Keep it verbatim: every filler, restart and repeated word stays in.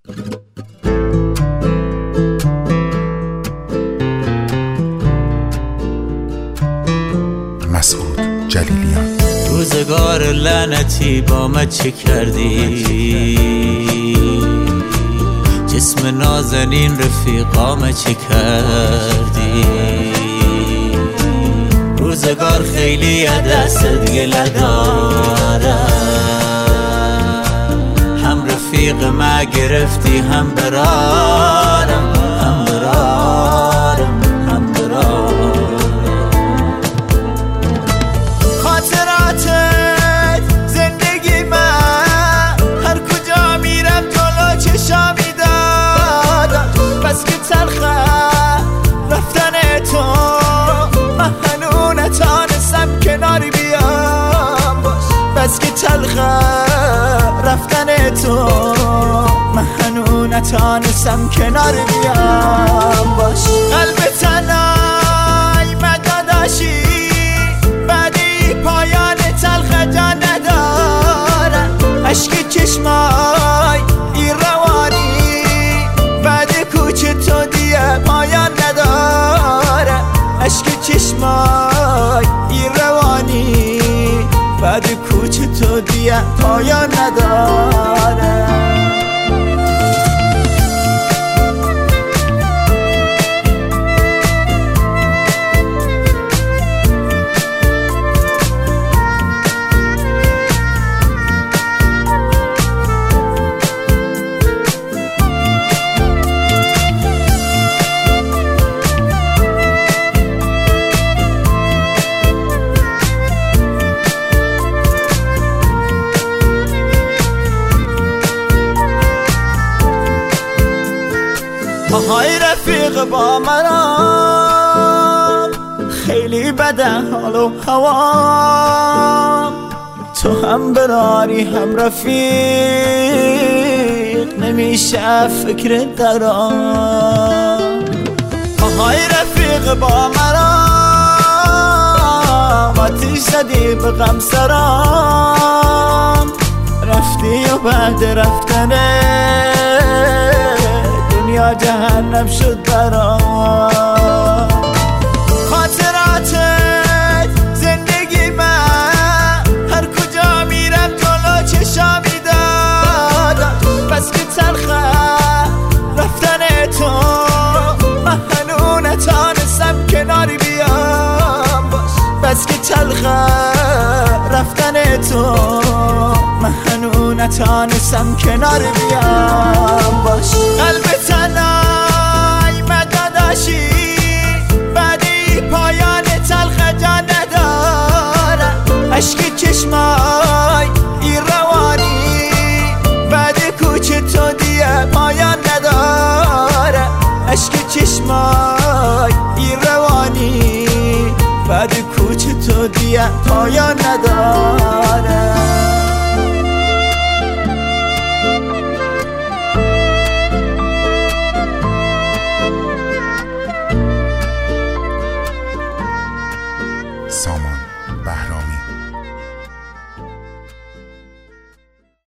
مسعود جلیلیان. روزگار لعنتی با من چه کردی؟ جسم نازنین رفیقام چه کردی؟ روزگار خیلی دست گله دارم، هم رفیق ما گرفتی هم برارم، هم برارم هم برارم. خاطراتت زندگی من، هر کجا میرم جلو چشامی دادم. بس که تلخه رفتن تو، من هنو نتانستم کناری بیام باش. بس که تلخه رفتن تو، من هنو نتانستم کناری بیام باش. قلب تنهای مداداشی بعدی پایان تلخ جا ندارن. عشق چشمای این روانی بعد کوچ تو دیگه پایان نداره. عشق چشمای این روانی بعد کوچ تو دیگه پایان نداره. آهای رفیق با منم، خیلی بده حال و هوام. تو هم براری هم رفیق، نمیشه فکر درام. آهای رفیق با منم، آتیش زدی به غم سرام. رفتی و بعد رفتنه دنیا جهنم شد برام. خاطراتت زندگی من، هر کجا میرم جلو چشامی دادم. بس که تلخه رفتن تو، من هنو نتانستم کناری بیام باش. بس که تلخه رفتن تو، من هنو نتانستم کناری بیام باش. قلب تنهای مداداشی بعدی پایان تلخ جا نداره. عشق چشمای این روانی بعد کوچ تو دیگه پایان نداره. عشق چشمای این روانی بعد کوچ تو دیگه پایان نداره.